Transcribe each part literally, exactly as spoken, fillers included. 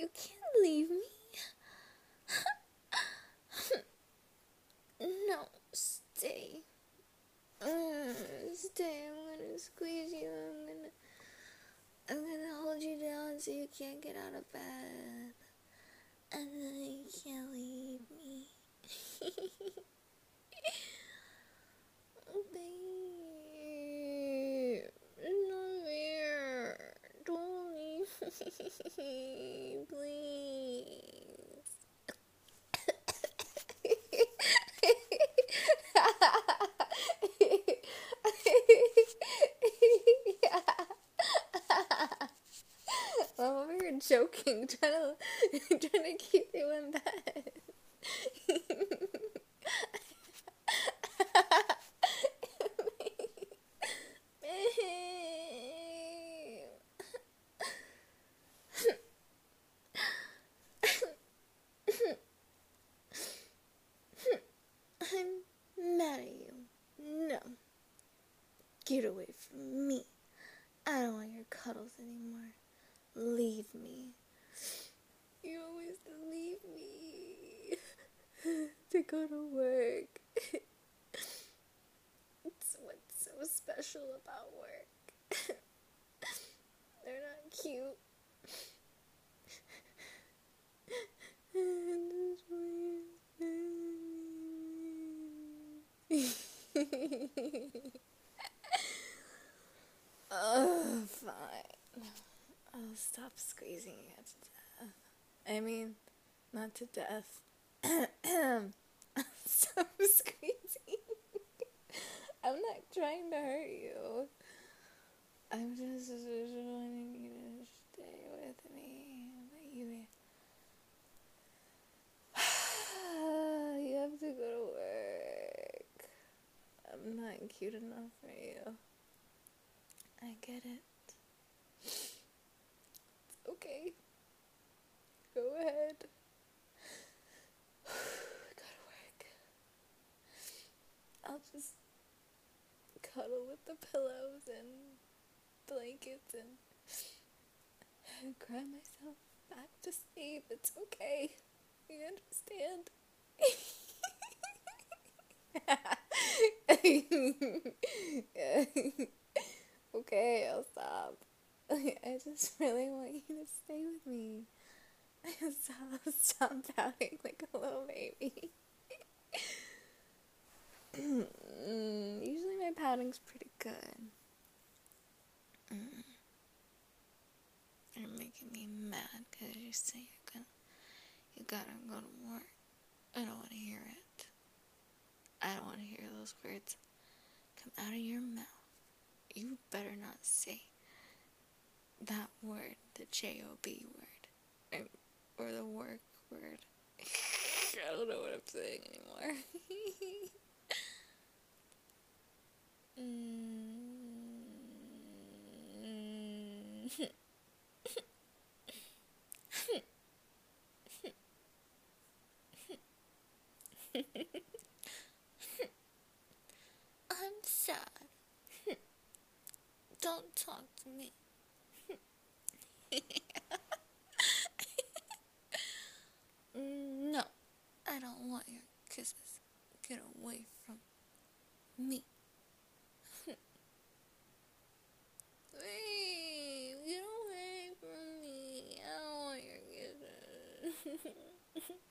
You can't leave me. No, stay. Uh, stay. I'm gonna squeeze you. I'm gonna, I'm gonna hold you down so you can't get out of bed, and then you can't leave me. Babe, it's not fair. Don't leave me, please. I'm over here joking, trying to, trying to keep you in bed. I'm mad at you. No. Get away from me. I don't want your cuddles anymore. Leave me. You always leave me to go to work. It's what's so special about work. They're not cute. Oh, fine. I'll stop squeezing you to death. I mean, not to death. I'll stop squeezing. I'm not trying to hurt you. I'm just wanting you to stay with me. But you, you have to go to work. I'm not cute enough for you. I get it. It's okay. Go ahead. Go to work. I'll just cuddle with the pillows and blankets and, and cry myself back to sleep. It's okay. You understand? Okay, I'll stop. I just really want you to stay with me. Stop, stop pouting like a little baby. Usually my pouting's pretty good. Mm. You're making me mad because you say you're gonna, you gotta go to work. I don't want to hear it. I don't want to hear those words come out of your mouth. You better not say that word, the J O B word, or the work word. I don't know what I'm saying anymore. mm. I'm sad. Don't talk to me. No, I don't want your kisses. Get away from me. Hey, get away from me. I don't want your kisses.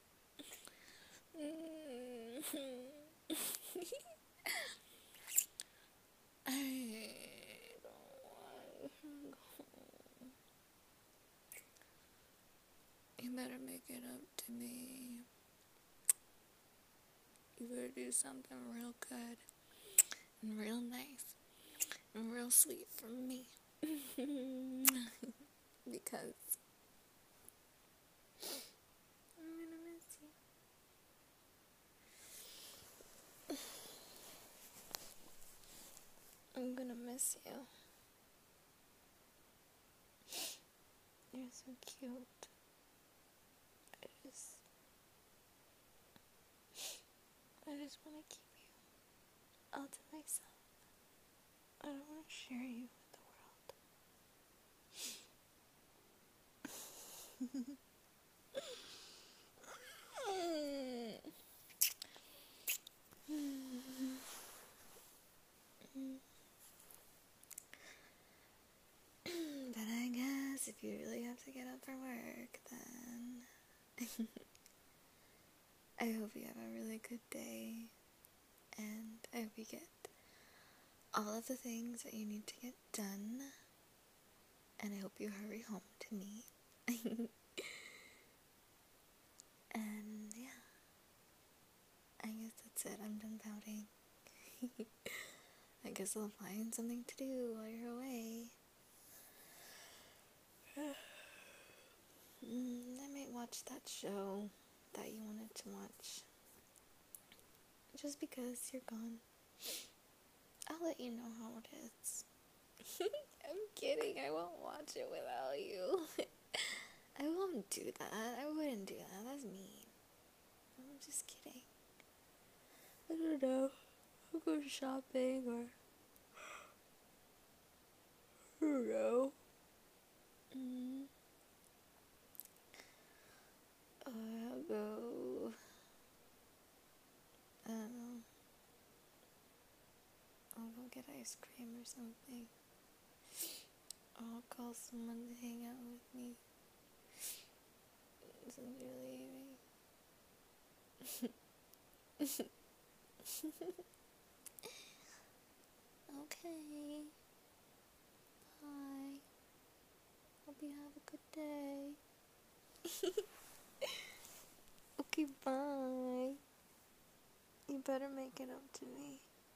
I don't want to go. You better make it up to me. You better do something real good and real nice and real sweet for me. Because I'm gonna miss you. I'm gonna miss you. You're so cute. I just, I just want to keep you all to myself. I don't want to share you with the world. I hope you have a really good day, and I hope you get all of the things that you need to get done, and I hope you hurry home to me. And yeah, I guess that's it. I'm done pouting. I guess I'll find something to do while you're away. mm, I might watch that show that you wanted to watch. Just because you're gone. I'll let you know how it is. I'm kidding. I won't watch it without you. I won't do that. I wouldn't do that. That's mean. I'm just kidding. I don't know. I'll go shopping or... I don't know. Mm. Or I'll go... I don't know. I'll go get ice cream or something. Or I'll call someone to hang out with me. Since you're leaving. Okay. Bye. Hope you have a good day. Okay, bye. You better make it up to me.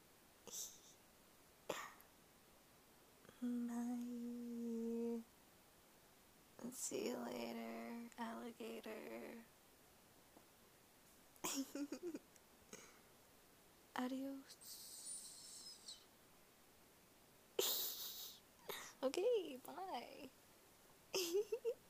Bye. See you later, alligator. Adios. Okay, bye.